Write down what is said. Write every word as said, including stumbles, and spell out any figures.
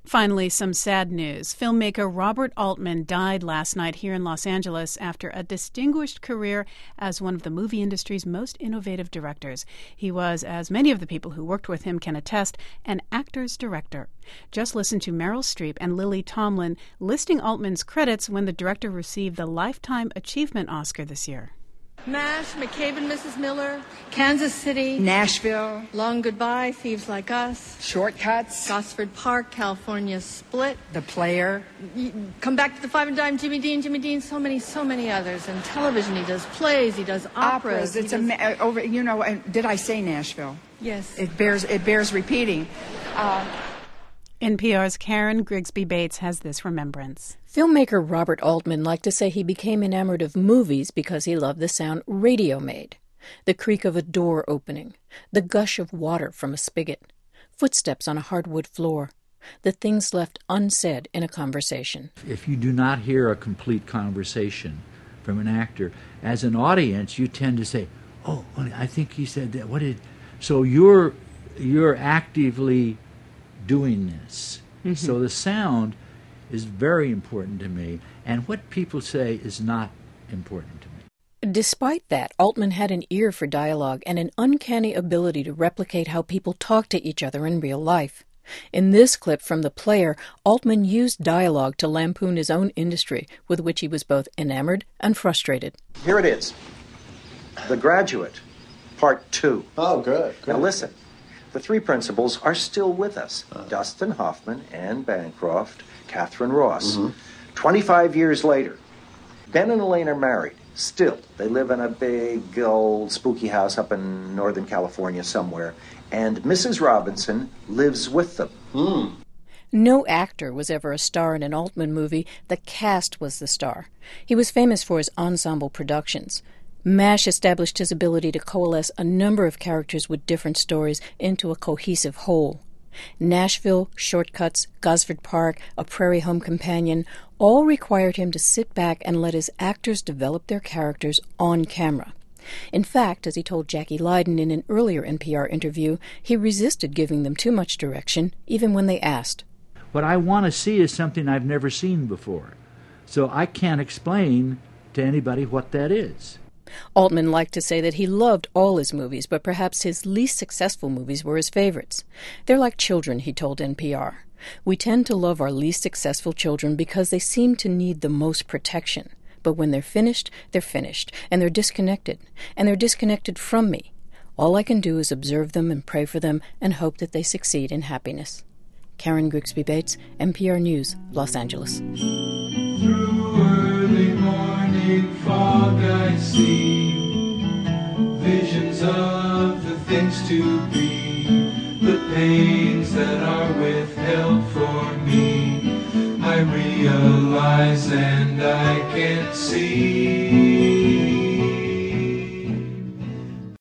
Finally, some sad news. Filmmaker Robert Altman died last night here in Los Angeles after a distinguished career as one of the movie industry's most innovative directors. He was, as many of the people who worked with him can attest, an actor's director. Just listen to Meryl Streep and Lily Tomlin listing Altman's credits when the director received the Lifetime Achievement Oscar this year. MASH, McCabe and Missus Miller, Kansas City, Nashville, Long Goodbye, Thieves Like Us, Shortcuts, Gosford Park, California Split, The Player, Come Back to the Five and Dime, Jimmy Dean, Jimmy Dean, so many, so many others. And television, he does plays, he does operas. operas. It's he does... a over. You know, did I say Nashville? Yes. It bears it bears repeating. Uh, N P R's Karen Grigsby Bates has this remembrance. Filmmaker Robert Altman liked to say he became enamored of movies because he loved the sound radio made. The creak of a door opening, the gush of water from a spigot, footsteps on a hardwood floor, the things left unsaid in a conversation. If you do not hear a complete conversation from an actor, as an audience, you tend to say, oh, I think he said that. What did... So you're you're actively doing this. Mm-hmm. So the sound is very important to me, and what people say is not important to me. Despite that, Altman had an ear for dialogue and an uncanny ability to replicate how people talk to each other in real life. In this clip from The Player, Altman used dialogue to lampoon his own industry, with which he was both enamored and frustrated. Here it is. The Graduate, Part Two. Oh, good. good. Now listen. The three principals are still with us. Uh, Dustin Hoffman, Anne Bancroft, Catherine Ross. Mm-hmm. twenty-five years later, Ben and Elaine are married. Still, they live in a big, old, spooky house up in Northern California somewhere. And Missus Robinson lives with them. Mm. No actor was ever a star in an Altman movie. The cast was the star. He was famous for his ensemble productions. MASH established his ability to coalesce a number of characters with different stories into a cohesive whole. Nashville, Shortcuts, Gosford Park, A Prairie Home Companion all required him to sit back and let his actors develop their characters on camera. In fact, as he told Jackie Leiden in an earlier N P R interview, he resisted giving them too much direction, even when they asked. What I want to see is something I've never seen before, so I can't explain to anybody what that is. Altman liked to say that he loved all his movies, but perhaps his least successful movies were his favorites. They're like children, he told N P R. We tend to love our least successful children because they seem to need the most protection. But when they're finished, they're finished, and they're disconnected, and they're disconnected from me. All I can do is observe them and pray for them and hope that they succeed in happiness. Karen Grigsby Bates, N P R News, Los Angeles. Through early morning fog I see visions of the things to be, the pains that are withheld for me. I realize and I can't see.